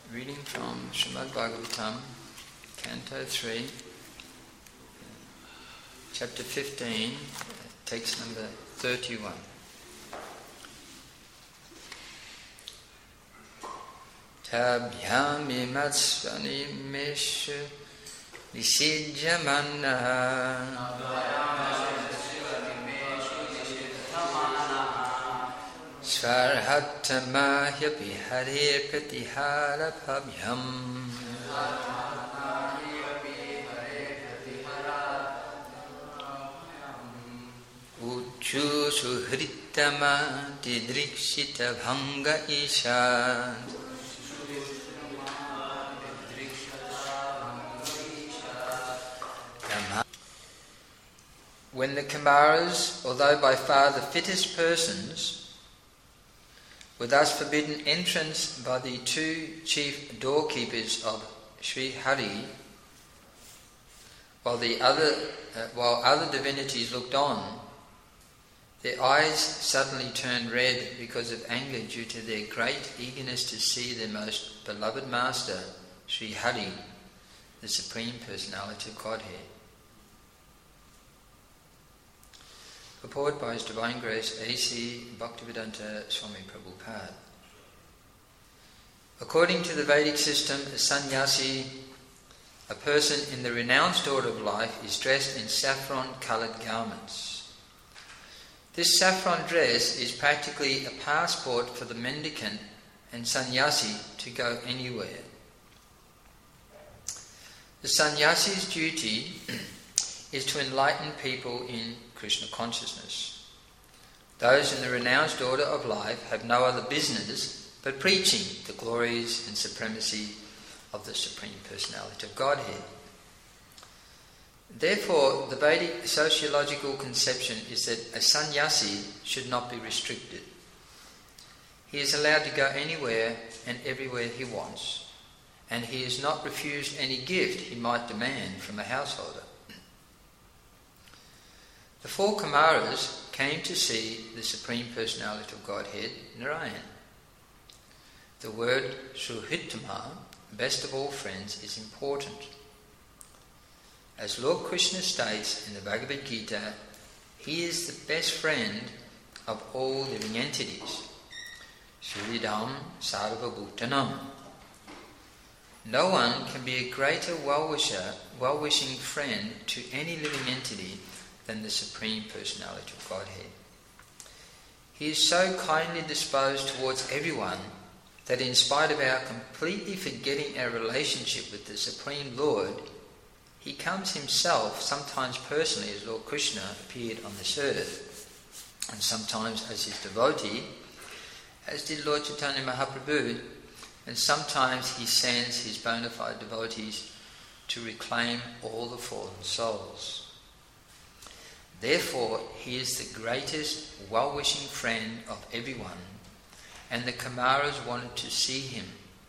Reading from Srimad Bhagavatam, Canto 3, Chapter 15, text number 31. Tabhyam imatsvanimeshu nisijamanaha Svarhattamahyapi harir pratihara pabhyam Uchu suhrittama didrikshita bhanga ishan When the Kumaras, although by far the fittest persons, were thus forbidden entrance by the two chief doorkeepers of Sri Hari, while other divinities looked on, their eyes suddenly turned red because of anger due to their great eagerness to see their most beloved master, Sri Hari, the Supreme Personality of Godhead. Purport by His Divine Grace A.C. Bhaktivedanta Swami Prabhupada. According to the Vedic system, a sannyasi, a person in the renounced order of life, is dressed in saffron-coloured garments. This saffron dress is practically a passport for the mendicant and sannyasi to go anywhere. The sannyasi's duty is to enlighten people in Krishna consciousness. Those in the renounced order of life have no other business but preaching the glories and supremacy of the Supreme Personality of Godhead. Therefore, the Vedic sociological conception is that a sannyasi should not be restricted. He is allowed to go anywhere and everywhere he wants, and he is not refused any gift he might demand from a householder. The four Kumaras came to see the Supreme Personality of Godhead, Narayan. The word Suhrittama, best of all friends, is important. As Lord Krishna states in the Bhagavad Gita, he is the best friend of all living entities. Suridam Sarva Bhutanam. No one can be a greater well-wishing friend to any living entity than the Supreme Personality of Godhead. He is so kindly disposed towards everyone that in spite of our completely forgetting our relationship with the Supreme Lord, he comes himself, sometimes personally as Lord Krishna appeared on this earth, and sometimes as his devotee, as did Lord Chaitanya Mahaprabhu, and sometimes he sends his bona fide devotees to reclaim all the fallen souls. Therefore, he is the greatest well-wishing friend of everyone, and the Kumaras wanted to see him.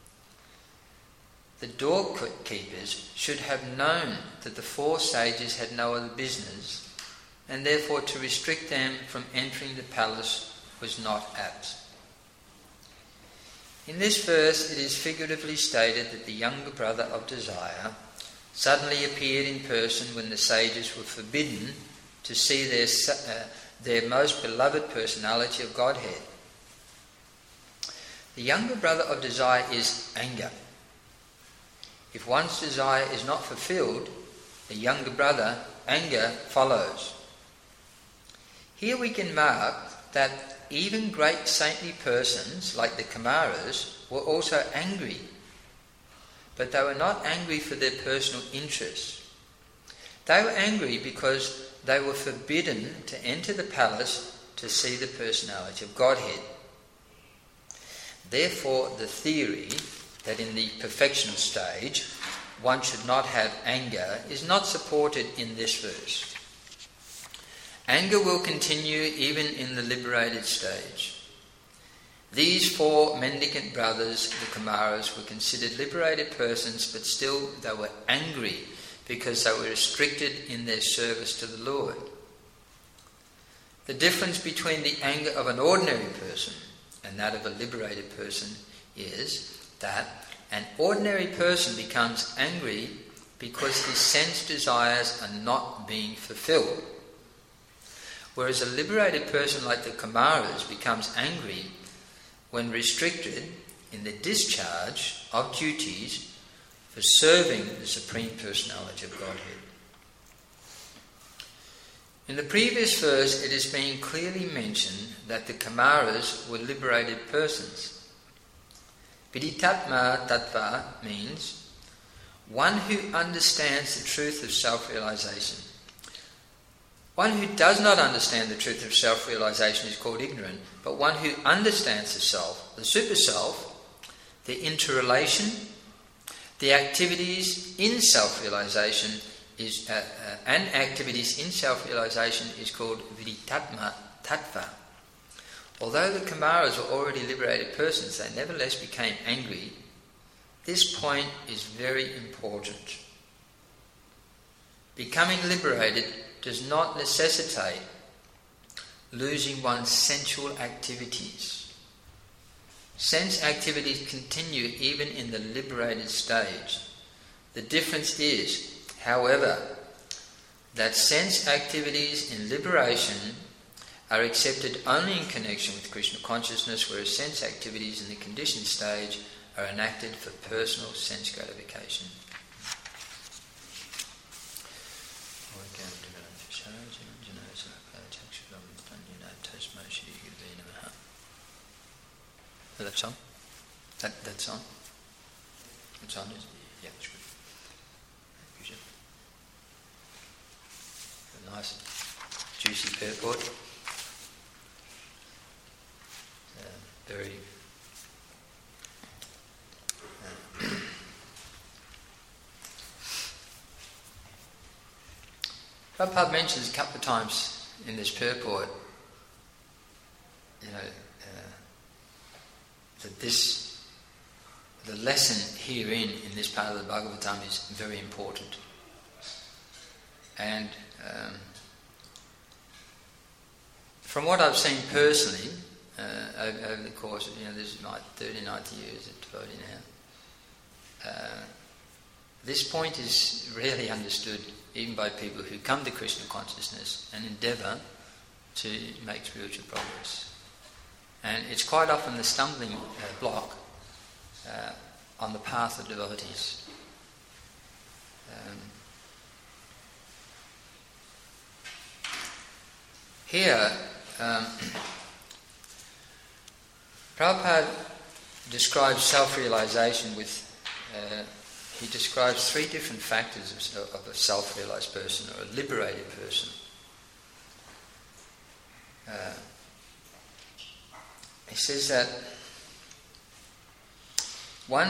The doorkeepers should have known that the four sages had no other business, and therefore to restrict them from entering the palace was not apt. In this verse, it is figuratively stated that the younger brother of desire suddenly appeared in person when the sages were forbidden to see their most beloved personality of Godhead. The younger brother of desire is anger. If one's desire is not fulfilled, the younger brother, anger, follows. Here we can mark that even great saintly persons like the Kumaras were also angry, but they were not angry for their personal interests. They were angry because they were forbidden to enter the palace to see the personality of Godhead. Therefore, the theory that in the perfectional stage one should not have anger is not supported in this verse. Anger will continue even in the liberated stage. These four mendicant brothers, the Kumaras, were considered liberated persons, but still they were angry because they were restricted in their service to the Lord. The difference between the anger of an ordinary person and that of a liberated person is that an ordinary person becomes angry because his sense desires are not being fulfilled. Whereas a liberated person like the Kumaras becomes angry when restricted in the discharge of duties for serving the Supreme Personality of Godhead. In the previous verse, it has been clearly mentioned that the Kumaras were liberated persons. Viditatma tattva means one who understands the truth of self-realization. One who does not understand the truth of self-realization is called ignorant, but one who understands the self, the super-self, the interrelation, the activities in self-realization and activities in self-realization is called Viditatma tattva. Although the Kumaras were already liberated persons, they nevertheless became angry. This point is very important. Becoming liberated does not necessitate losing one's sensual activities. Sense activities continue even in the liberated stage. The difference is, however, that sense activities in liberation are accepted only in connection with Krishna consciousness, whereas sense activities in the conditioned stage are enacted for personal sense gratification. That song? That song? That song is? Yeah, that's good. A nice, juicy purport. Very... Prabhupada mentions a couple of times in this purport, that the lesson herein in this part of the Bhagavatam is very important. And from what I've seen personally, over the course of, this is my 39th year as a devotee now, this point is rarely understood even by people who come to Krishna consciousness and endeavour to make spiritual progress. And it's quite often the stumbling block on the path of devotees. Here, Prabhupada describes self-realization with, he describes three different factors of a self-realized person or a liberated person. He says that one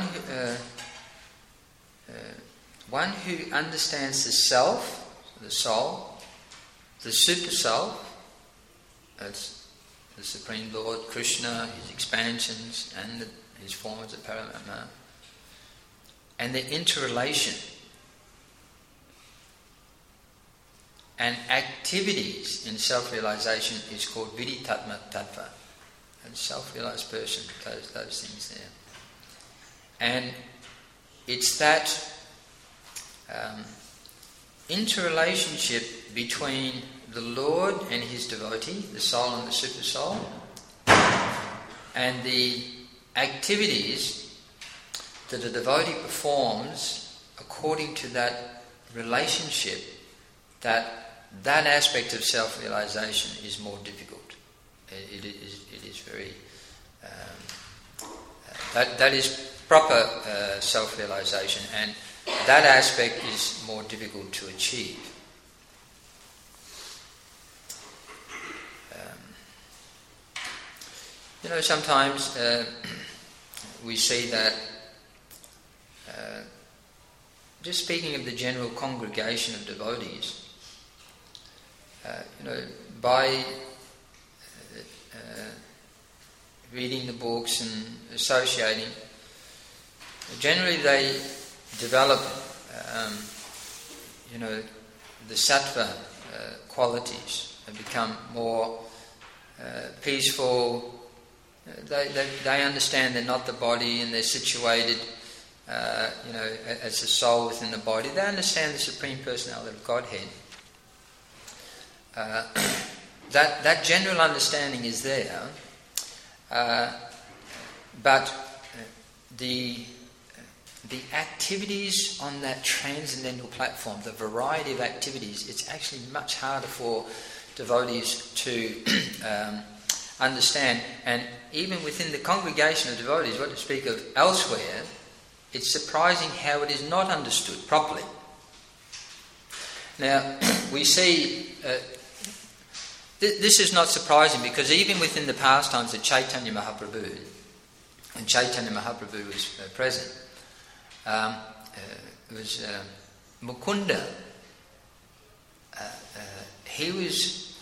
who understands the self, the soul, the super self, that's the Supreme Lord Krishna, his expansions and his forms of Paramatma, and the interrelation and activities in self-realization is called Viditatma tattva. And self-realized person, those things there. And it's that interrelationship between the Lord and his devotee, the soul and the super soul, and the activities that a devotee performs according to that relationship, that aspect of self-realization is more difficult. It is very... that is proper self-realization, and that aspect is more difficult to achieve. Sometimes we see that, just speaking of the general congregation of devotees, by reading the books and associating, generally they develop, the sattva qualities and become more peaceful. They understand they're not the body and they're situated as the soul within the body. They understand the Supreme Personality of Godhead. That general understanding is there, but the activities on that transcendental platform, the variety of activities, it's actually much harder for devotees to understand. And even within the congregation of devotees, what to speak of elsewhere, it's surprising how it is not understood properly. Now, we see... this is not surprising, because even within the pastimes of Chaitanya Mahaprabhu, and Chaitanya Mahaprabhu was present, it was Mukunda. He was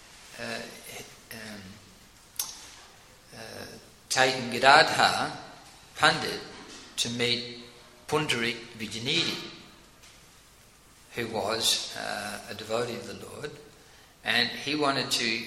taking Gadadhar Pandit to meet Pundarik Vijayanidhi, who was a devotee of the Lord, and he wanted to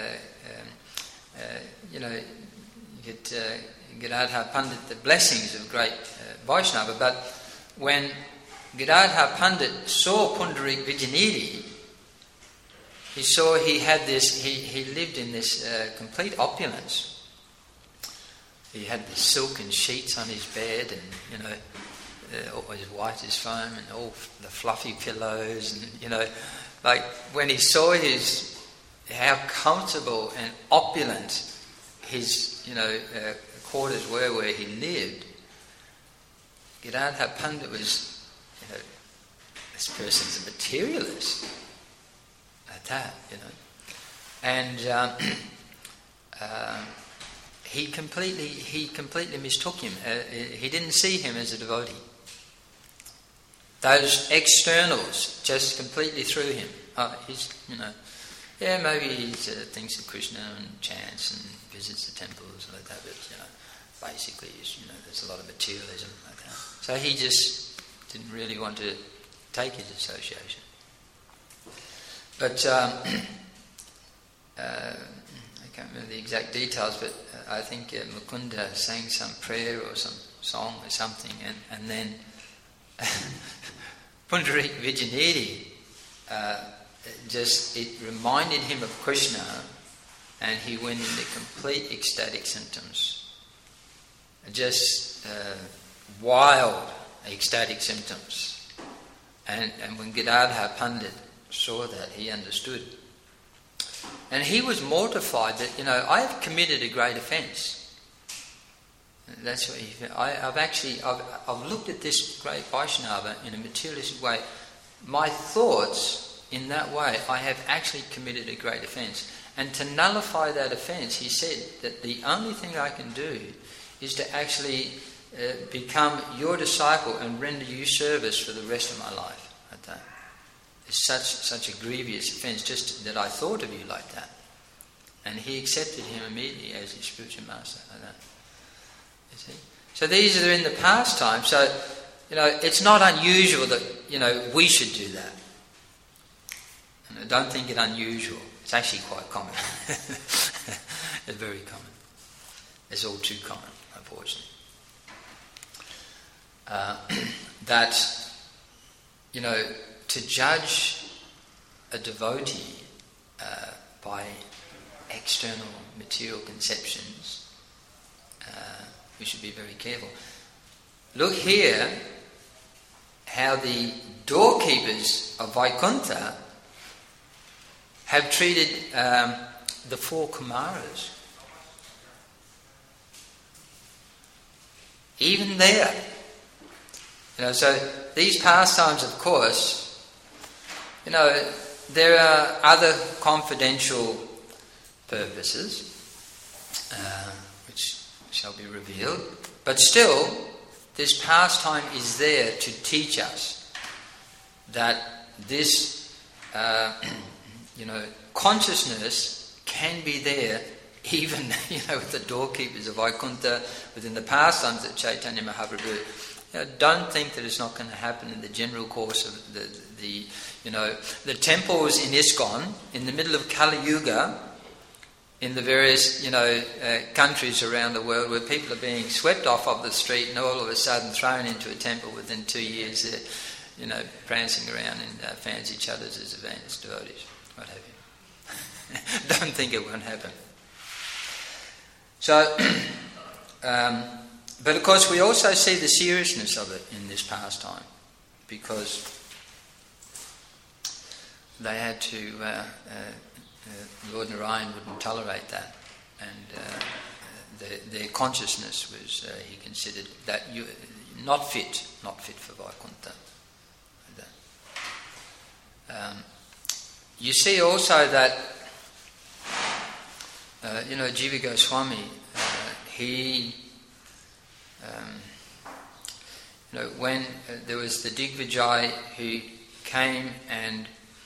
get Gadadhar Pandit the blessings of great Vaishnava. But when Gadadhar Pandit saw Pundarik Vijayanidhi, he saw he had this, he lived in this complete opulence. He had the silken sheets on his bed, and always white as foam, and all the fluffy pillows, and like when he saw how comfortable and opulent his quarters were where he lived, Gadadhar Pandit was, this person's a materialist at that, and he completely mistook him. He didn't see him as a devotee. Those externals just completely threw him. Maybe he thinks of Krishna and chants and visits the temples and like that, but basically, there's a lot of materialism like that. So he just didn't really want to take his association. But I can't remember the exact details, but I think Mukunda sang some prayer or some song or something, and then Pundarik Vijayanidhi, it reminded him of Krishna, and he went into complete ecstatic symptoms. Just wild ecstatic symptoms. And when Gadadhar Pandit saw that, he understood. And he was mortified that, I have committed a great offence. That's what he felt. I've looked at this great Vaishnava in a materialistic way. My thoughts, in that way, I have actually committed a great offence. And to nullify that offence, he said that the only thing I can do is to actually become your disciple and render you service for the rest of my life. Like that. It's such a grievous offence, just that I thought of you like that. And he accepted him immediately as his spiritual master. Like that. You see? So these are in the past time. So, it's not unusual that, we should do that. And I don't think it unusual. It's actually quite common. It's very common. It's all too common, unfortunately. That, to judge a devotee by external material conceptions, we should be very careful. Look here how the doorkeepers of Vaikuntha have treated the four Kumaras. Even there. So these pastimes, of course, there are other confidential purposes which shall be revealed, but still this pastime is there to teach us that this consciousness can be there even with the doorkeepers of Vaikuntha, within the pastimes of Chaitanya Mahaprabhu. Don't think that it's not going to happen in the general course of the temples in ISKCON in the middle of Kali Yuga. in the various, countries around the world where people are being swept off of the street and all of a sudden thrown into a temple within 2 years, prancing around and fancy each other as advanced devotees, what have you. Don't think it won't happen. So, but of course we also see the seriousness of it in this pastime, because they had to, Lord Narayan wouldn't tolerate that, and their consciousness was, he considered that not fit for Vaikuntha. You see also that, Jiva Goswami, he, when there was the Digvijay who came and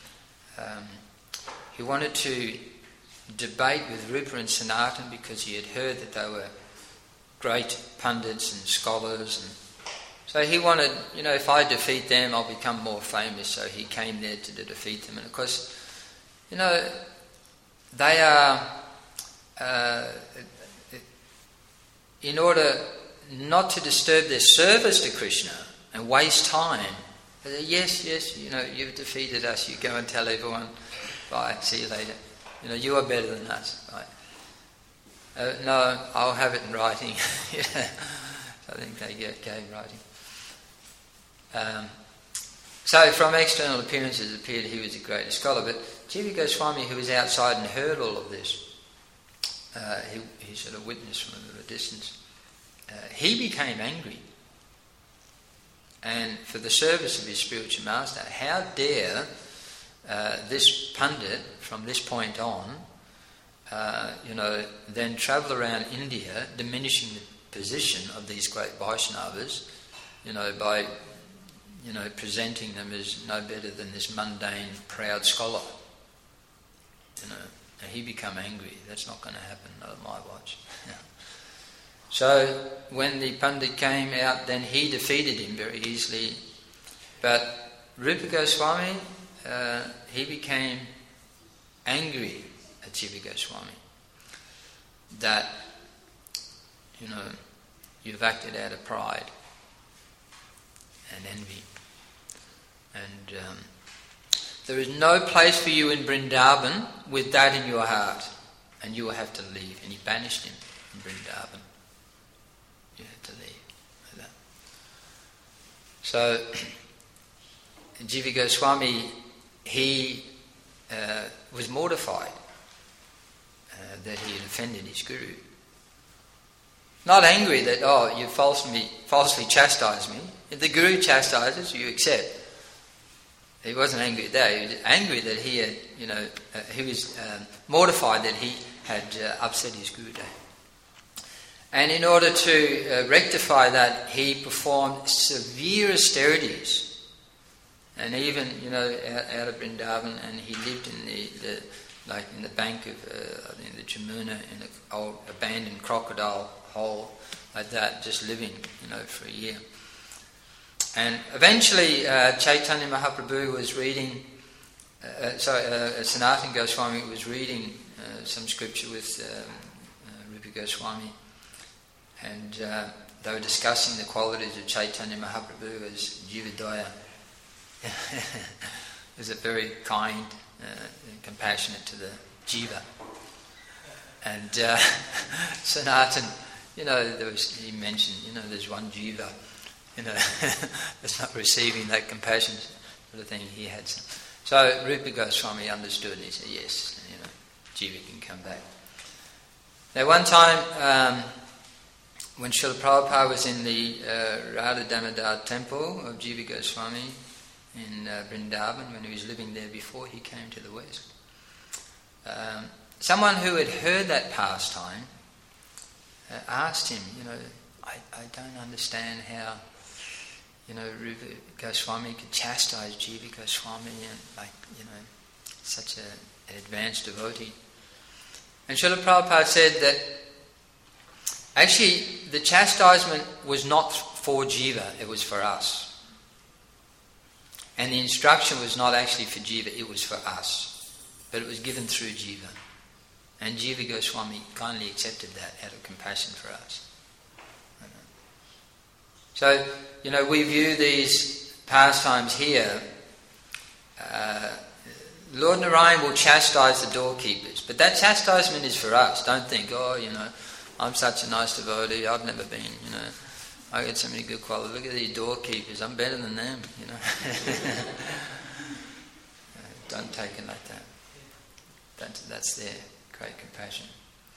he wanted to debate with Rupa and Sanatan because he had heard that they were great pundits and scholars, and so he wanted, if I defeat them, I'll become more famous. So he came there to defeat them. And of course, they are, in order not to disturb their service to Krishna and waste time, they say, yes, you've defeated us. You go and tell everyone, bye, see you later. You are better than us. Right? No, I'll have it in writing. I think they gave writing. So from external appearances it appeared he was a great scholar, but Jiva Goswami, who was outside and heard all of this, he sort of witnessed from a distance, he became angry. And for the service of his spiritual master, how dare this pundit from this point on, then travel around India diminishing the position of these great Vaishnavas, by presenting them as no better than this mundane, proud scholar. And he become angry. That's not going to happen, not at my watch. So when the Pandit came out, then he defeated him very easily. But Rupa Goswami, he became angry at Jiva Goswami that, you've acted out of pride and envy. And there is no place for you in Vrindavan with that in your heart, and you will have to leave. And he banished him in Vrindavan. You have to leave. Like that. So Jiva Goswami, he was mortified that he had offended his guru. Not angry that, you falsely chastised me. If the guru chastises, you accept. He wasn't angry at that. He was angry that he had, he was mortified that he had upset his Guru Day. And in order to rectify that, he performed severe austerities. And even, out of Vrindavan, and he lived in in the bank of the Jamuna, in an old abandoned crocodile hole, like that, just living, for a year. And eventually Chaitanya Mahaprabhu was reading, Sanatana Goswami was reading some scripture with Rupa Goswami, and they were discussing the qualities of Chaitanya Mahaprabhu as Jivadaya. Is it very kind and compassionate to the Jiva. And Sanatan, he mentioned, there's one Jiva, that's not receiving that compassion sort of thing. He had some. So Rupa Goswami understood, and he said, yes, Jiva can come back. Now one time, when Srila Prabhupada was in the Radha Damodar temple of Jiva Goswami in Vrindavan, when he was living there before he came to the West, someone who had heard that pastime asked him, I don't understand how, Rupa Goswami could chastise Jiva Goswami and such an advanced devotee. And Srila Prabhupada said that actually the chastisement was not for Jiva, it was for us. And the instruction was not actually for Jiva, it was for us. But it was given through Jiva. And Jiva Goswami kindly accepted that out of compassion for us. So, we view these pastimes here. Lord Narayan will chastise the doorkeepers, but that chastisement is for us. Don't think, I'm such a nice devotee, I've never been, I get so many good qualities. Look at these doorkeepers, I'm better than them, Don't take it like that. That's their great compassion.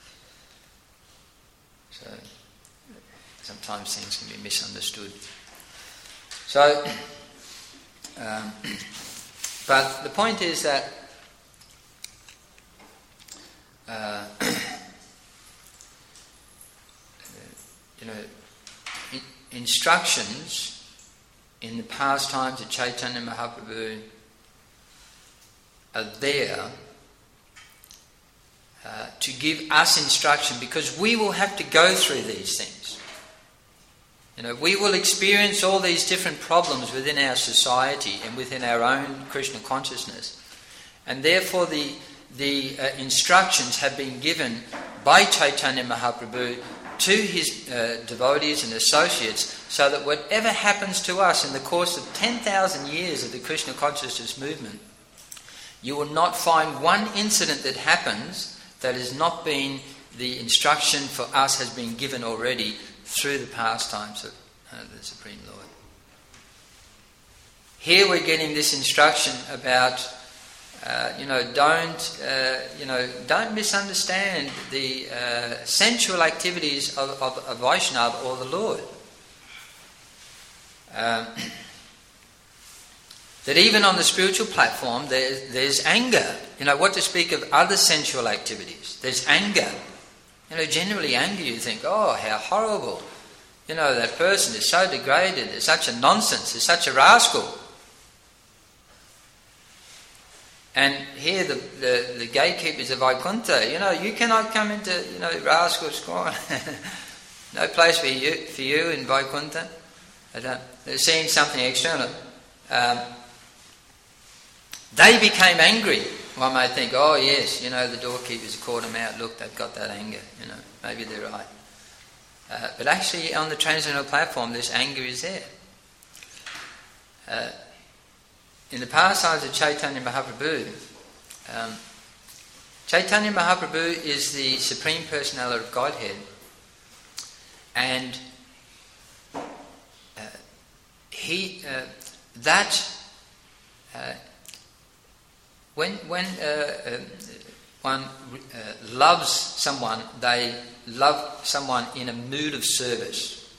So, sometimes things can be misunderstood. So, but the point is that instructions in the pastimes of Chaitanya Mahaprabhu are there to give us instruction, because we will have to go through these things. We will experience all these different problems within our society and within our own Krishna consciousness. And therefore the instructions have been given by Chaitanya Mahaprabhu to his devotees and associates, so that whatever happens to us in the course of 10,000 years of the Krishna consciousness movement, you will not find one incident that happens that has not been, the instruction for us has been given already through the pastimes of the Supreme Lord. Here we're getting this instruction about, don't misunderstand the sensual activities of a Vaishnava or the Lord. That even on the spiritual platform there's anger. What to speak of other sensual activities? There's anger. Generally anger, you think, oh, how horrible. That person is so degraded, is such a nonsense, is such a rascal. And here the gatekeepers of Vaikuntha, you cannot come into, rascal scorn. No place for you in Vaikuntha. They're seeing something external. They became angry. One may think, oh yes, the doorkeepers caught them out. Look, they've got that anger. Maybe they're right. But actually, on the transcendental platform, this anger is there. In the pastimes of Chaitanya Mahaprabhu, Chaitanya Mahaprabhu is the Supreme Personality of Godhead, and when one loves someone, they love someone in a mood of service.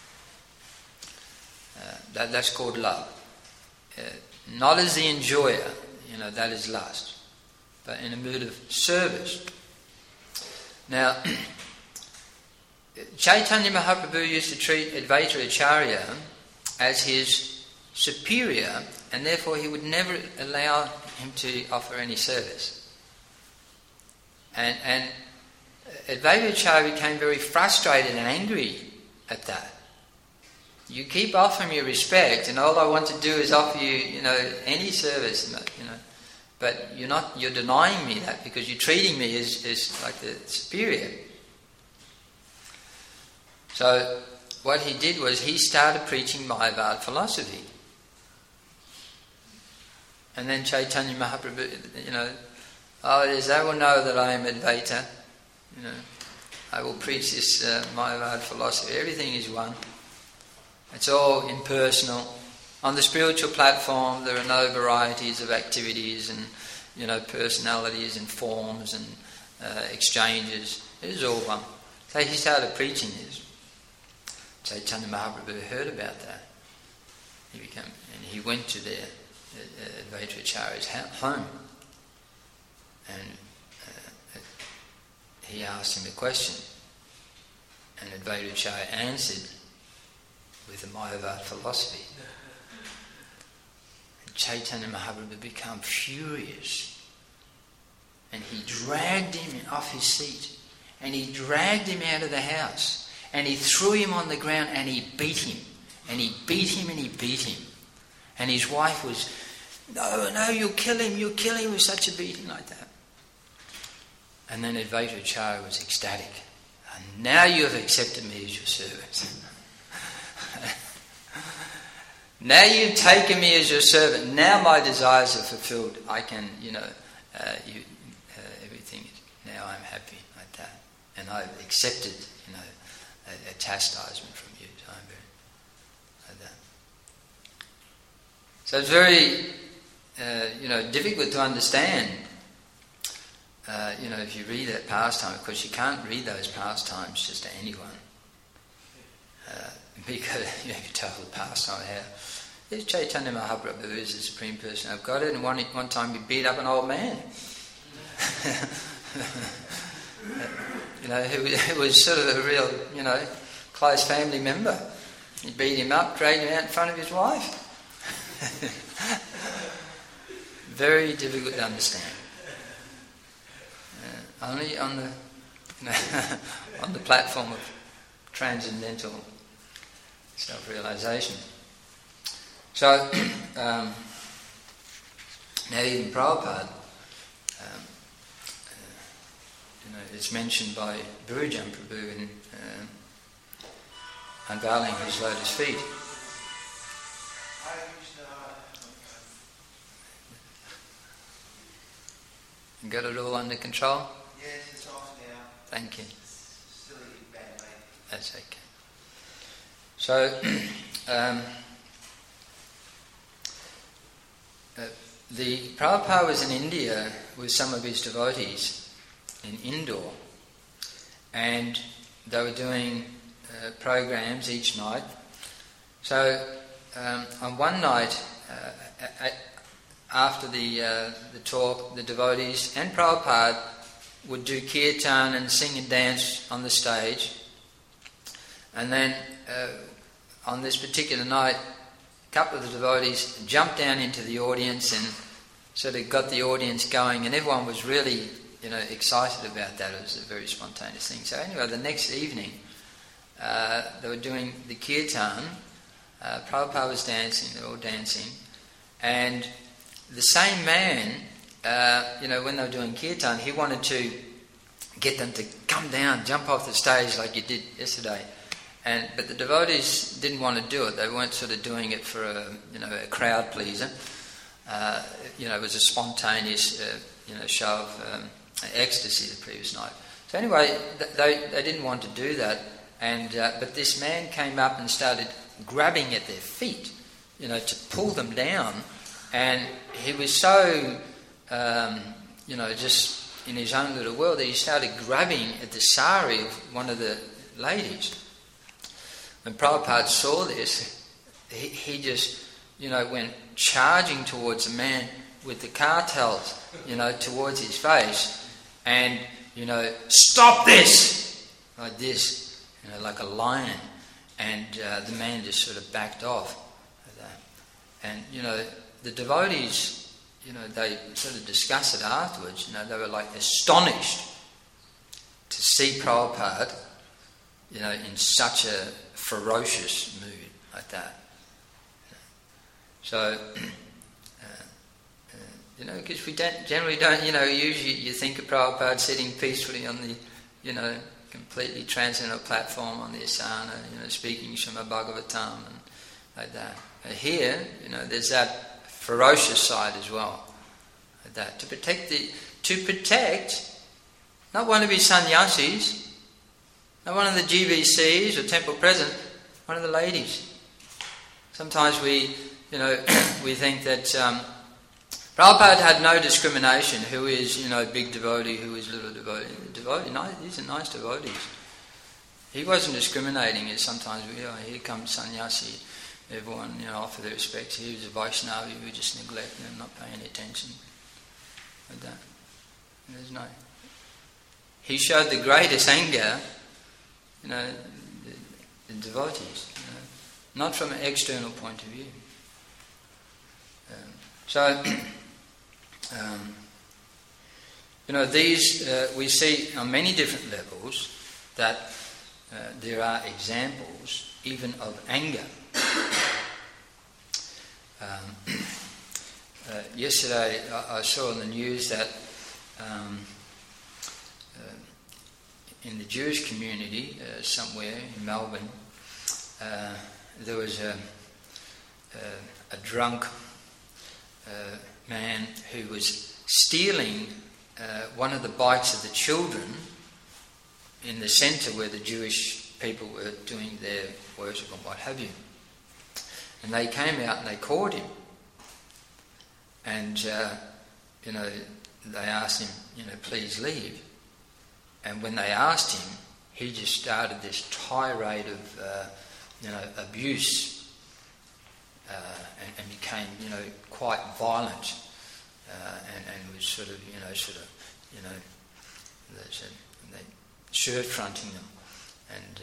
That's called love. Not as the enjoyer, that is lust, but in a mood of service. Now, Chaitanya Mahaprabhu used to treat Advaita Acharya as his superior, and therefore he would never allow him to offer any service. And Advaita Acharya became very frustrated and angry at that. You keep offering me respect, and all I want to do is offer you, any service, but you're denying me that because you're treating me as like the superior. So what he did was he started preaching Mayavad philosophy. And then Chaitanya Mahaprabhu, they will know that I am Advaita. I will preach this Mayavad philosophy. Everything is one. It's all impersonal. On the spiritual platform, there are no varieties of activities and personalities and forms and exchanges. It is all one. So he started preaching this. Chaitanya Mahaprabhu heard about that. He went to their Advaita Acharya's home, and he asked him a question, and Advaita Acharya answered with the Mayavad philosophy. And Chaitanya Mahaprabhu became furious, and he dragged him off his seat, and he dragged him out of the house, and he threw him on the ground, and he beat him, and he beat him, and he beat him. And his wife was, no, you'll kill him with such a beating like that. And then Advaita Acharya was ecstatic. And now you have accepted me as your servant. Now you've taken me as your servant. Now my desires are fulfilled. I can, everything. Now I'm happy like that, and I've accepted, a chastisement from you. So I'm very like that. So it's very, difficult to understand. If you read that pastime, of course you can't read those pastimes just to anyone. Because you tell the pastime how this Chaitanya Mahaprabhu is the Supreme Person of Godhead, and one time he beat up an old man. Who was sort of a real, close family member. He beat him up, dragged him out in front of his wife. Very difficult to understand. Only on the on the platform of transcendental self-realization. So now even Prabhupada, it's mentioned by Bhujan Prabhu in unveiling his lotus feet. You got it all under control? Yes, it's off now. Thank you. Silly bad mate. That's okay. So, the Prabhupada was in India with some of his devotees in Indore, and they were doing programs each night. So, on one night, after the talk, the devotees and Prabhupada would do kirtan and sing and dance on the stage. And then on this particular night, a couple of the devotees jumped down into the audience and sort of got the audience going, and everyone was really, excited about that. It was a very spontaneous thing. So anyway, the next evening, they were doing the kirtan. Prabhupada was dancing, they were all dancing, and the same man, when they were doing kirtan, he wanted to get them to come down, jump off the stage like you did yesterday. But the devotees didn't want to do it. They weren't sort of doing it for a crowd pleaser. It was a spontaneous, show of ecstasy the previous night. So anyway, they didn't want to do that. But this man came up and started grabbing at their feet, to pull them down. And he was so, just in his own little world that he started grabbing at the sari of one of the ladies. When Prabhupada saw this, he just, went charging towards the man with the kartals, towards his face, and, stop this! Like this, like a lion. And the man just sort of backed off. Like that. And, the devotees, they sort of discussed it afterwards. They were like astonished to see Prabhupada, in such a ferocious mood like that. So, because we generally don't, usually you think of Prabhupada sitting peacefully on the, completely transcendental platform on the asana, speaking Srimad Bhagavatam and like that. But here, there's that ferocious side as well. Like that. To protect not one of his sannyasis, not one of the GBCs or temple presidents, one of the ladies. Sometimes we think that Prabhupada had no discrimination. Who is, big devotee, who is little devotee. These are nice devotees. He wasn't discriminating as sometimes here comes sannyasi. Everyone, offer their respects. He was a Vaishnava, we just neglect them, not paying attention. Like that. There's no. He showed the greatest anger, the devotees, not from an external point of view. These we see on many different levels that there are examples even of anger. Yesterday I saw on the news that in the Jewish community somewhere in Melbourne, there was a drunk man who was stealing one of the bikes of the children in the centre where the Jewish people were doing their worship and what have you. And they came out and they caught him. And, they asked him, please leave. And when they asked him, he just started this tirade of, abuse and became, quite violent and was sort of, they shirt fronting them and,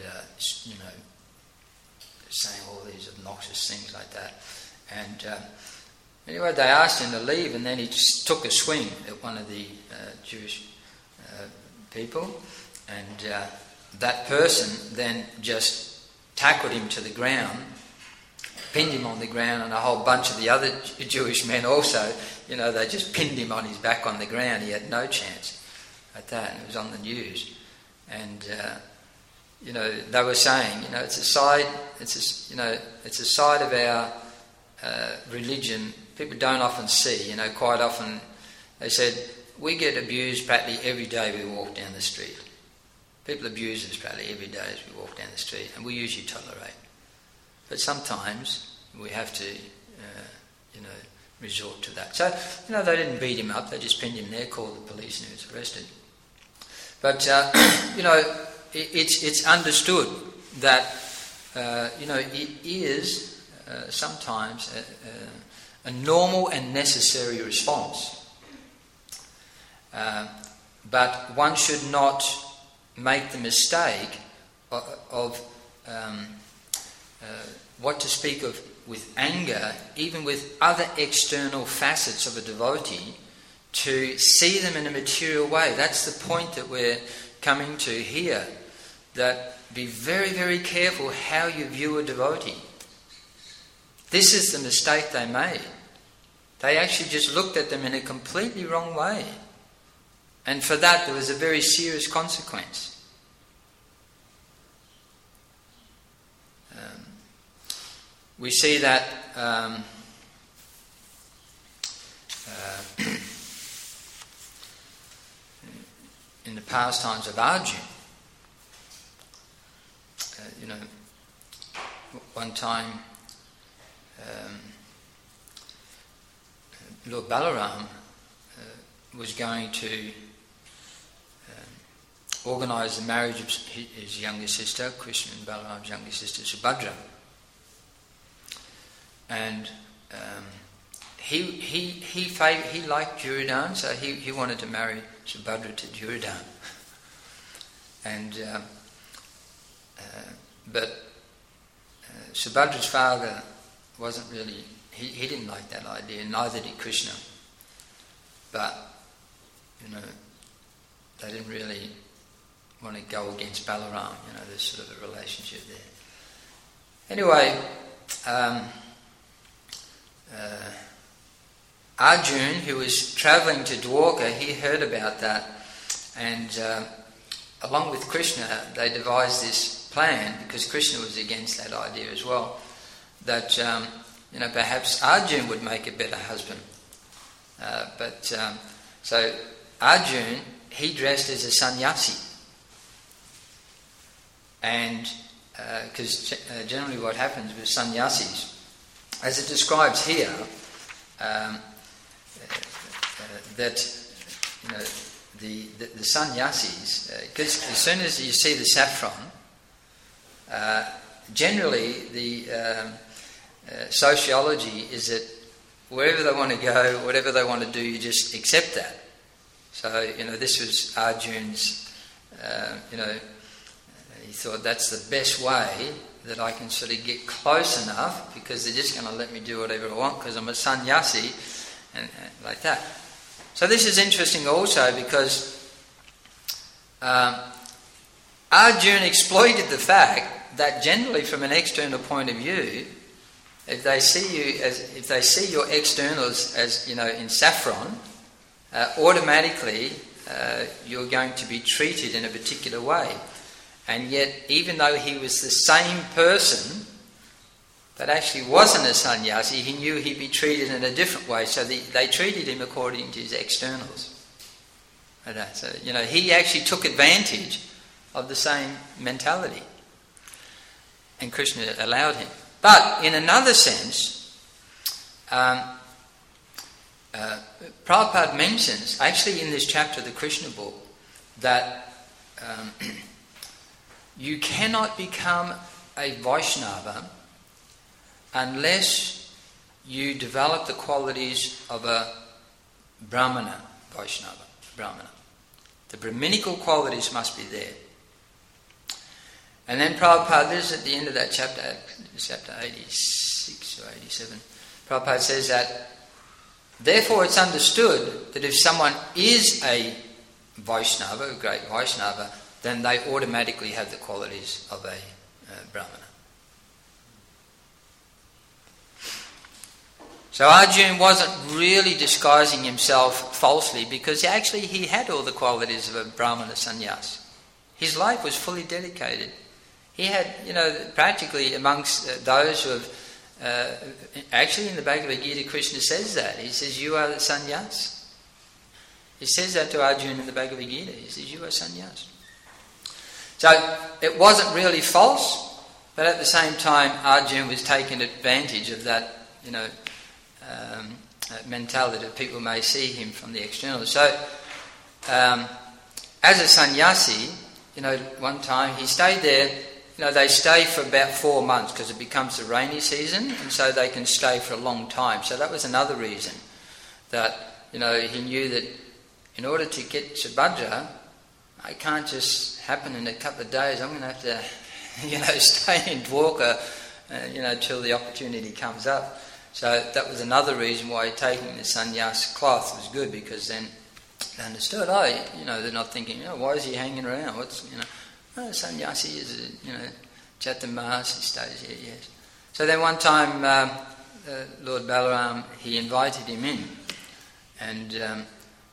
saying all these obnoxious things like that. And anyway, they asked him to leave, and then he just took a swing at one of the Jewish people, and that person then just tackled him to the ground, pinned him on the ground, and a whole bunch of the other Jewish men also, they just pinned him on his back on the ground. He had no chance at that, and it was on the news. And they were saying, it's a side of our religion people don't often see. Quite often they said, we get abused practically every day we walk down the street. People abuse us practically every day as we walk down the street, and we usually tolerate. But sometimes we have to, resort to that. So, they didn't beat him up, they just pinned him there, called the police, and he was arrested. But, it's understood that, it is sometimes a normal and necessary response. But one should not make the mistake of what to speak of with anger, even with other external facets of a devotee, to see them in a material way. That's the point that we're coming to here, that be very, very careful how you view a devotee. This is the mistake they made. They actually just looked at them in a completely wrong way. And for that there was a very serious consequence. We see that in the pastimes of Arjuna. One time Lord Balaram was going to organise the marriage of his younger sister, Krishna and Balaram's younger sister, Subhadra. And he liked Duryodhana, so he wanted to marry Subhadra to Duryodhana. And but Subhadra's father wasn't really, he didn't like that idea, neither did Krishna. But, they didn't really want to go against Balaram, there's sort of a relationship there. Anyway, Arjuna, who was travelling to Dwarka, he heard about that, and along with Krishna, they devised this plan, because Krishna was against that idea as well, that perhaps Arjuna would make a better husband. So Arjuna, he dressed as a sannyasi, and because generally what happens with sannyasis, as it describes here, that the sannyasis, because as soon as you see the saffron, generally the sociology is that wherever they want to go, whatever they want to do, you just accept that. So this was Arjuna's. He thought that's the best way that I can sort of get close enough, because they're just going to let me do whatever I want because I'm a sannyasi, and like that. So this is interesting also, because Arjuna exploited the fact that generally from an external point of view, if they see your externals as in saffron, automatically you're going to be treated in a particular way. And yet, even though he was the same person, but actually wasn't a sannyasi, he knew he'd be treated in a different way, so they treated him according to his externals. So, he actually took advantage of the same mentality, and Krishna allowed him. But in another sense, Prabhupada mentions, actually in this chapter of the Krishna book, that you cannot become a Vaishnava unless you develop the qualities of a Brahmana Vaishnava. Brahmana. The Brahminical qualities must be there. And then Prabhupada, this is at the end of that chapter 86 or 87, Prabhupada says that, therefore it's understood that if someone is a Vaishnava, a great Vaishnava, then they automatically have the qualities of a Brahmana. So Arjuna wasn't really disguising himself falsely, because actually he had all the qualities of a Brahmana sannyas. His life was fully dedicated. He had, practically amongst those who have, actually in the Bhagavad Gita, Krishna says that. He says, you are the sannyas. He says that to Arjuna in the Bhagavad Gita. He says, you are sannyas. So it wasn't really false, but at the same time, Arjuna was taking advantage of that, mentality that people may see him from the external. So, as a sannyasi, one time he stayed there. They stay for about 4 months because it becomes the rainy season, and so they can stay for a long time. So that was another reason that he knew that in order to get Subhadra, I can't just happen in a couple of days. I'm going to have to, stay in Dwarka, till the opportunity comes up. So that was another reason why taking the sannyas cloth was good, because then they understood, they're not thinking, why is he hanging around? Sannyasi is, Chaturmas, he stays here, yes. So then one time, Lord Balaram, he invited him in, and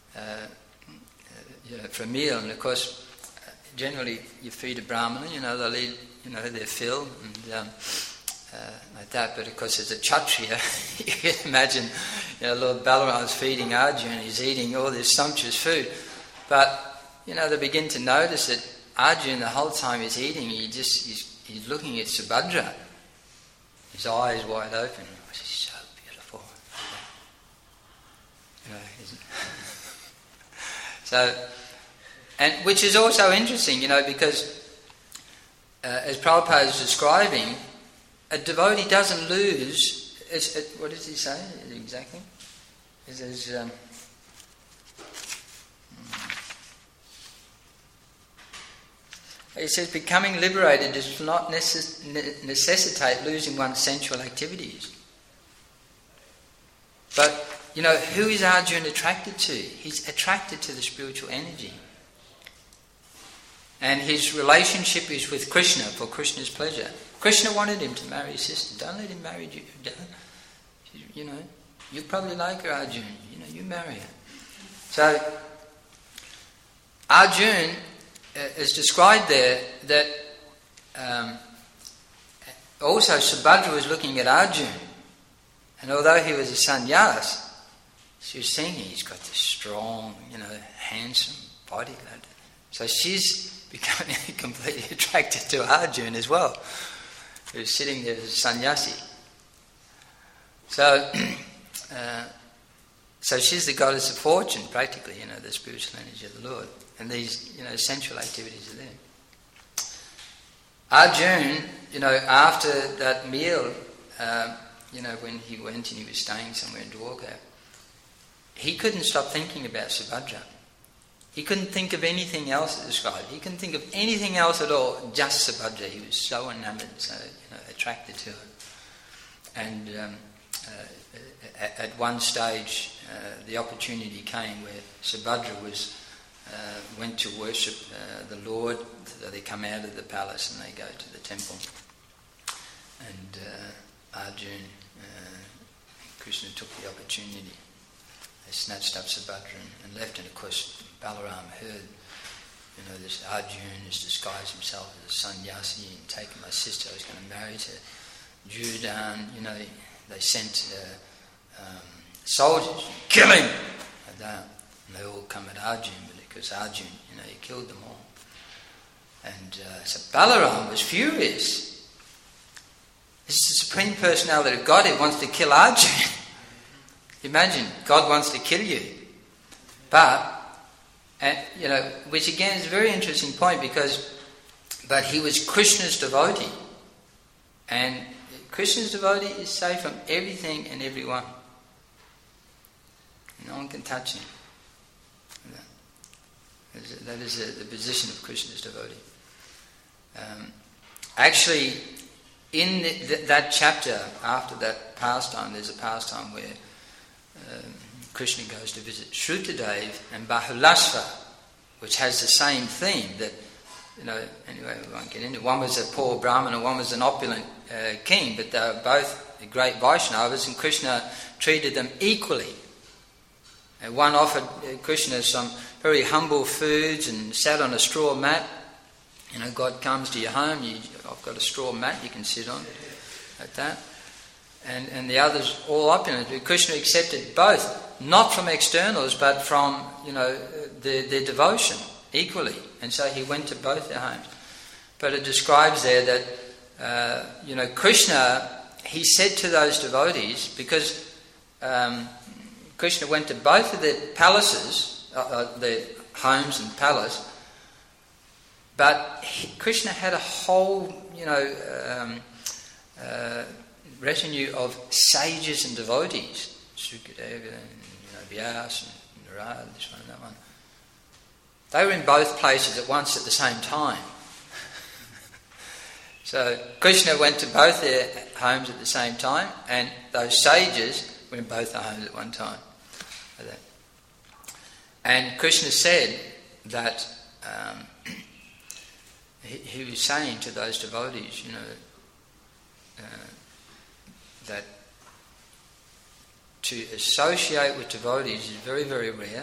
for a meal, and of course, generally you feed a Brahmana, they'll eat, their fill, and like that, but of course as a Kshatriya, you can imagine, Lord Balaram's feeding Arjuna, he's eating all this sumptuous food, but, they begin to notice that Arjuna, the whole time he's eating, he's looking at Subhadra, his eyes wide open. Oh, she's so beautiful. So, and which is also interesting, because as Prabhupada is describing, a devotee doesn't lose. What does he say exactly? He says, he says, becoming liberated does not necessitate losing one's sensual activities. But, who is Arjuna attracted to? He's attracted to the spiritual energy. And his relationship is with Krishna for Krishna's pleasure. Krishna wanted him to marry his sister. Don't let him marry you. You probably like her, Arjuna. You marry her. So, Arjuna is described there that also Subhadra was looking at Arjuna, and although he was a sannyas, she was thinking he's got this strong, handsome body. So she's becoming completely attracted to Arjuna as well, who's sitting there as a sannyasi. So, so she's the goddess of fortune, practically, the spiritual energy of the Lord. And these, sensual activities are there. Arjuna, after that meal, when he went and he was staying somewhere in Dwarka, he couldn't stop thinking about Subhadra. He couldn't think of anything else to describe. He couldn't think of anything else at all, just Subhadra. He was so enamored, so attracted to her. And at one stage, the opportunity came where Subhadra went to worship the Lord. So they come out of the palace and they go to the temple. And Arjuna, Krishna took the opportunity. they snatched up Subhadra and left, and of course Balaram heard, this Arjuna has disguised himself as a sannyasi and taken my sister. I was going to marry to Duryodhana. They sent soldiers, kill him! And they all come at Arjuna, because Arjuna, he killed them all. And so Balaram was furious. This is the Supreme Personality of Godhead wants to kill Arjuna. Imagine, God wants to kill you. But, which again is a very interesting point, but he was Krishna's devotee. And Krishna's devotee is safe from everything and everyone. No one can touch him. That is the position of Krishna's devotee. Actually, in that chapter, after that pastime, there's a pastime where Krishna goes to visit Shrutadev and Bahulasva, which has the same theme that, anyway, we won't get into. One was a poor Brahmin and one was an opulent king, but they were both great Vaishnavas, and Krishna treated them equally. And one offered Krishna some very humble foods and sat on a straw mat. God comes to your home, I've got a straw mat you can sit on, like that. And the others all opulent. Krishna accepted both, not from externals, but from, their devotion equally. And so he went to both their homes. But it describes there that, Krishna, he said to those devotees, because Krishna went to both of their palaces, their homes and palace, but Krishna had a whole, retinue of sages and devotees, Sukadeva and Vyas and Narada, this one and that one. They were in both places at once at the same time. So Krishna went to both their homes at the same time, and those sages were in both their homes at one time. And Krishna said that he was saying to those devotees, that to associate with devotees is very, very rare.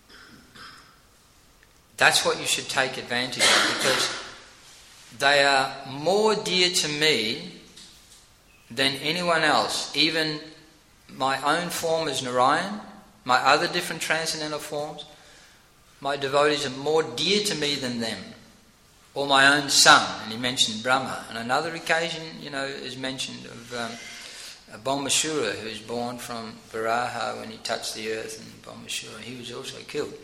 That's what you should take advantage of, because they are more dear to me than anyone else. Even my own form as Narayan, my other different transcendental forms, my devotees are more dear to me than them. Or my own son, and he mentioned Brahma. On another occasion, is mentioned of Bhaumashura, who was born from Varaha when he touched the earth, and Bhaumashura, he was also killed.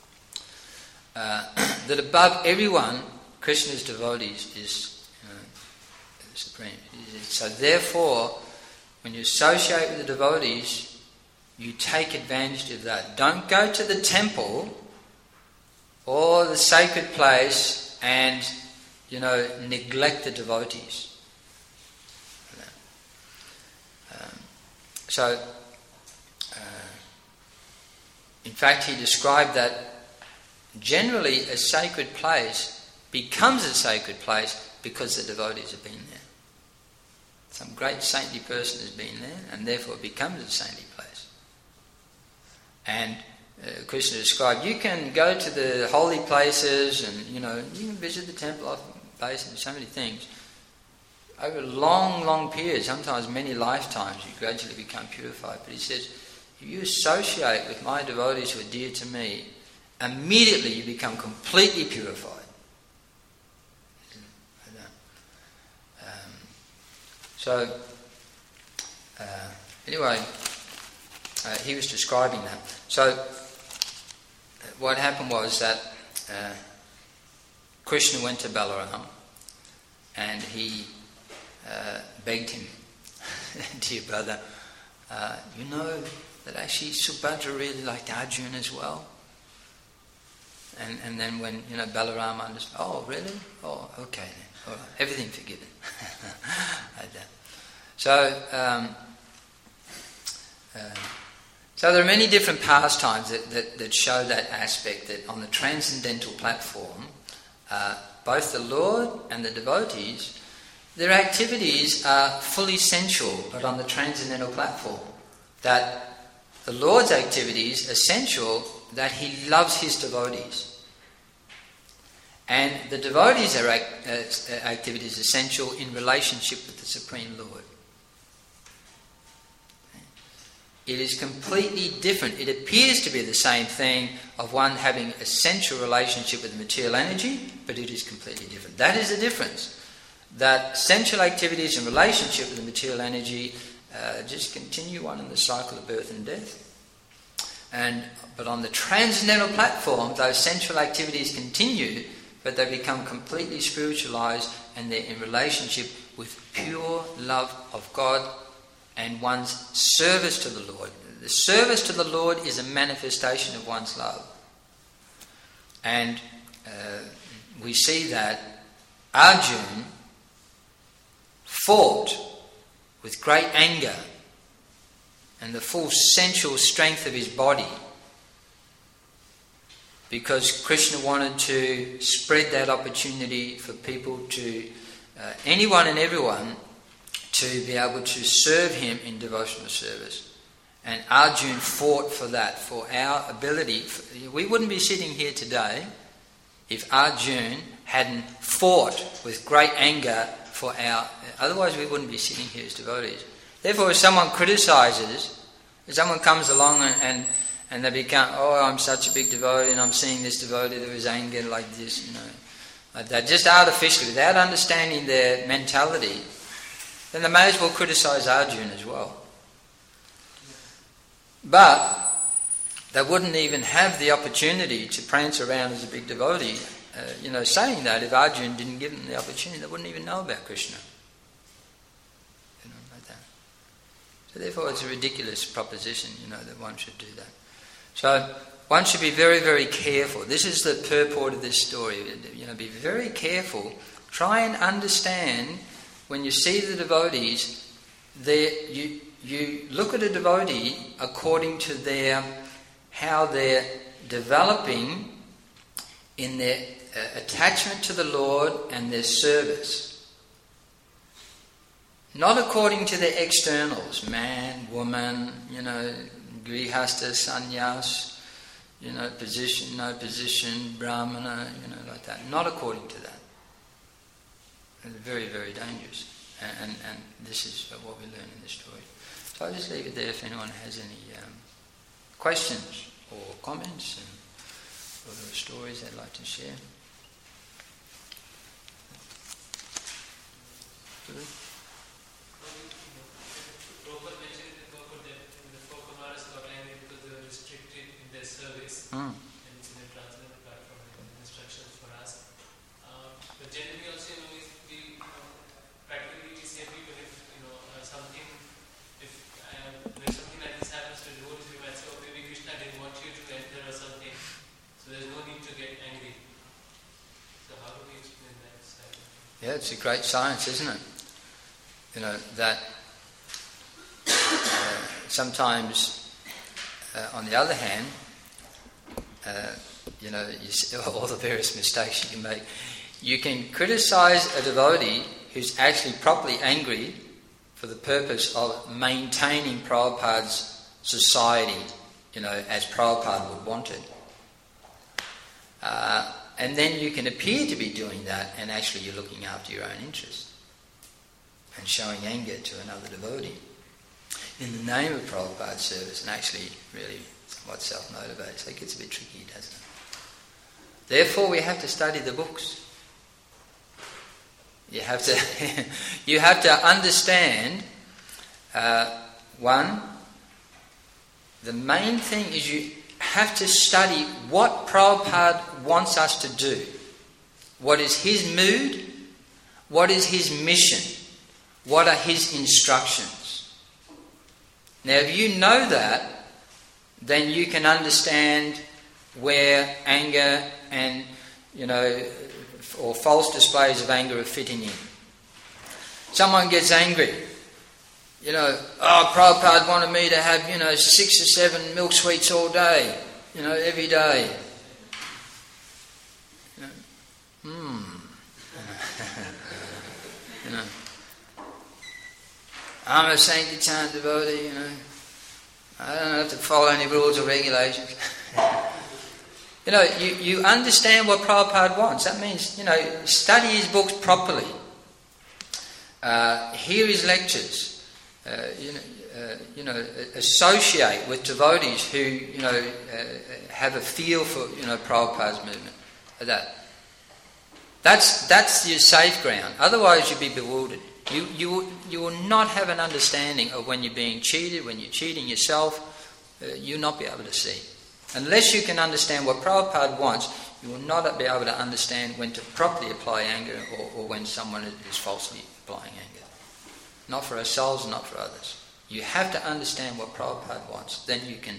That above everyone, Krishna's devotees is supreme. So therefore, when you associate with the devotees, you take advantage of that. Don't go to the temple or the sacred place and, neglect the devotees. In fact, he described that generally a sacred place becomes a sacred place because the devotees have been there. Some great saintly person has been there, and therefore it becomes a saintly place. And Krishna described, you can go to the holy places and, you can visit the temple of base and so many things. Over long, long periods, sometimes many lifetimes, you gradually become purified. But he says, if you associate with my devotees who are dear to me, immediately you become completely purified. Anyway, he was describing that. So, what happened was that Krishna went to Balaram and he begged him, dear brother, you know that actually Subhadra really liked Arjuna as well. And then when Balaram understood, oh really? Oh okay then, all right, everything forgiven. Like that. So there are many different pastimes that show that aspect, that on the transcendental platform, both the Lord and the devotees, their activities are fully sensual, but on the transcendental platform, that the Lord's activities essential that he loves his devotees. And the devotees' activities essential in relationship with the Supreme Lord. It is completely different. It appears to be the same thing of one having a sensual relationship with material energy, but it is completely different. That is the difference. That sensual activities in relationship with the material energy just continue on in the cycle of birth and death. But on the transcendental platform, those sensual activities continue, but they become completely spiritualized and they're in relationship with pure love of God and one's service to the Lord. The service to the Lord is a manifestation of one's love. And we see that Arjuna fought with great anger and the full sensual strength of his body because Krishna wanted to spread that opportunity for people to, anyone and everyone, to be able to serve him in devotional service. And Arjuna fought for that, for our ability. We wouldn't be sitting here today if Arjuna hadn't fought with great anger for our... Otherwise we wouldn't be sitting here as devotees. Therefore, if someone criticizes, if someone comes along and they become, oh, I'm such a big devotee and I'm seeing this devotee, there is anger like this, like that, just artificially, without understanding their mentality, then they may as well criticize Arjuna as well. But they wouldn't even have the opportunity to prance around as a big devotee, saying that if Arjuna didn't give them the opportunity, they wouldn't even know about Krishna. Like that. So therefore it's a ridiculous proposition, that one should do that. So one should be very, very careful. This is the purport of this story. Be very careful. Try and understand when you see the devotees, you look at a devotee according to how they're developing in their attachment to the Lord and their service. Not according to their externals, man, woman, grihastha, sannyas, position, no position, brahmana, like that. Not according to that. It's very, very dangerous. And this is what we learn in this story. So I'll just leave it there if anyone has any questions or comments or stories they'd like to share. Prabhupada mentioned in the purport that the four Kumaras got angry because they were restricted in their service. And it's in a transcendental platform and instructions for us. But generally also, we practically we say people if there's something like this happens to devotees, we might say, oh, maybe Krishna didn't want you to enter or something, so there's no need to get angry. So how do we explain that side? Yeah, it's a great science, isn't it? That sometimes, on the other hand, you see all the various mistakes you can make. You can criticize a devotee who's actually properly angry for the purpose of maintaining Prabhupada's society, as Prabhupada would want it. And then you can appear to be doing that and actually you're looking after your own interests and showing anger to another devotee in the name of Prabhupada's service and actually really somewhat self-motivated. So it gets a bit tricky, doesn't it? Therefore we have to study the books. You have to understand, one, the main thing is you have to study what Prabhupada wants us to do. What is his mood? What is his mission? What are his instructions? Now if you know that, then you can understand where anger and, or false displays of anger are fitting in. Someone gets angry. Prabhupada wanted me to have, 6 or 7 milk sweets all day, every day. I'm a Sankirtan devotee, I don't have to follow any rules or regulations. You understand what Prabhupada wants. That means, study his books properly. Hear his lectures. Associate with devotees who, have a feel for, Prabhupada's movement. That's your safe ground. Otherwise you'll be bewildered. You will not have an understanding of when you're being cheated, when you're cheating yourself. You'll not be able to see. Unless you can understand what Prabhupada wants, you will not be able to understand when to properly apply anger or when someone is falsely applying anger. Not for ourselves and not for others. You have to understand what Prabhupada wants. Then you can,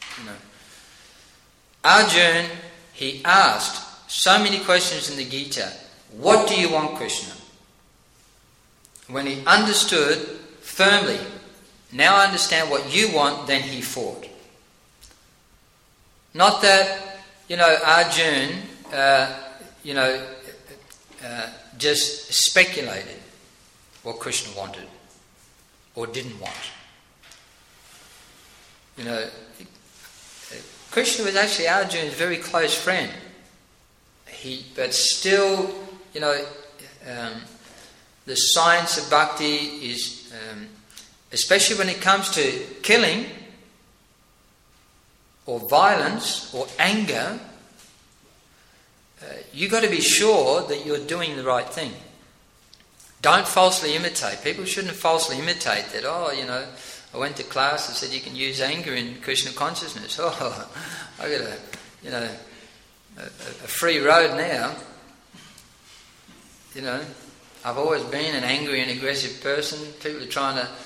Arjuna, he asked so many questions in the Gita. What do you want, Krishna? When he understood firmly, now I understand what you want, then he fought. Not that, Arjuna, just speculated what Krishna wanted or didn't want. Krishna was actually Arjuna's very close friend. But still, the science of bhakti is, especially when it comes to killing or violence or anger, you've got to be sure that you're doing the right thing. Don't falsely imitate. People shouldn't falsely imitate that, I went to class and said you can use anger in Krishna consciousness. Oh, I got a free road now. I've always been an angry and aggressive person. People are trying to,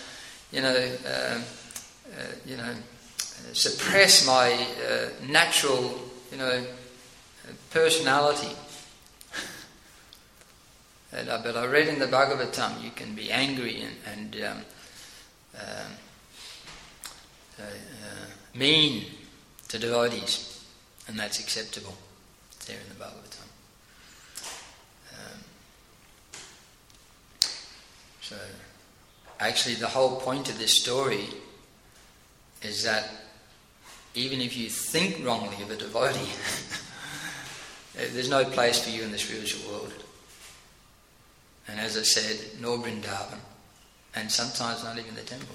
suppress my natural, personality. But I read in the Bhagavatam you can be angry and mean to devotees, and that's acceptable. It's there in the Bhagavatam. So, actually the whole point of this story is that even if you think wrongly of a devotee, there's no place for you in the spiritual world. And as I said, nor Vrindavan, and sometimes not even the temple.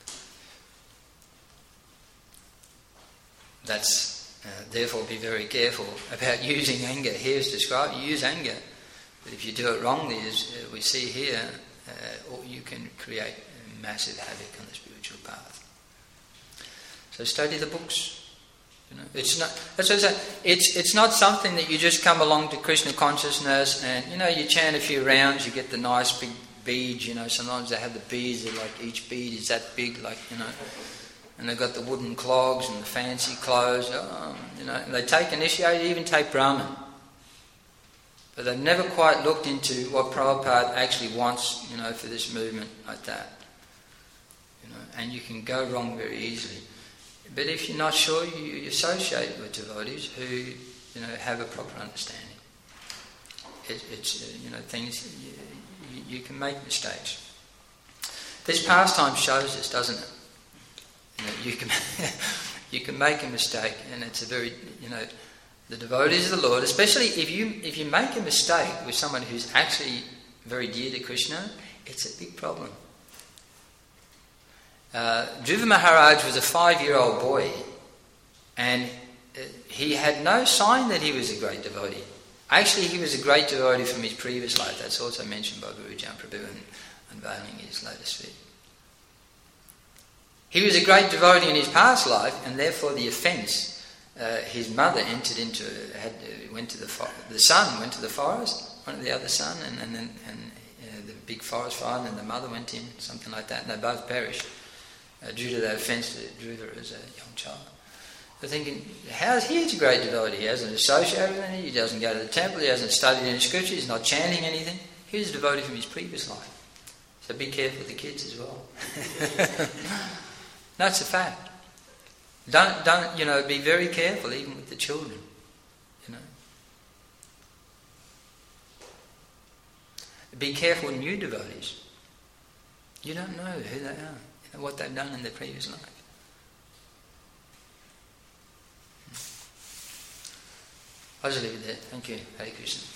Therefore be very careful about using anger. Here is described, you use anger, but if you do it wrongly, as we see here, you can create massive havoc on the spiritual path. So study the books. It's not. That's what I say. It's not something that you just come along to Krishna consciousness and you chant a few rounds. You get the nice big beads. Sometimes they have the beads that each bead is that big, and they've got the wooden clogs and the fancy clothes. And they take initiate, even take Brahman. But they've never quite looked into what Prabhupada actually wants, for this movement like that. And you can go wrong very easily. But if you're not sure, you associate with devotees who, have a proper understanding. It's things, you can make mistakes. This pastime shows this, doesn't it? You can make a mistake, and it's a very, the devotees of the Lord, especially if you make a mistake with someone who's actually very dear to Krishna, it's a big problem. Dhruva Maharaj was a 5-year-old boy, and he had no sign that he was a great devotee. Actually, he was a great devotee from his previous life. That's also mentioned by Guru Jan Prabhu in unveiling his latest feat. He was a great devotee in his past life, and therefore the offence his mother entered into the son went to the forest, one of the other son, and then the big forest fire, and then the mother went in, something like that, and they both perished due to that offence to Dhruva as a young child. They're thinking, he's a great devotee, he hasn't associated with anything, he doesn't go to the temple, he hasn't studied any scripture, he's not chanting anything. He's a devotee from his previous life. So be careful with the kids as well. That's a fact. Don't be very careful even with the children. Be careful with new devotees. You don't know who they are, what they've done in their previous life. I'll just leave it there. Thank you. Hare Krishna.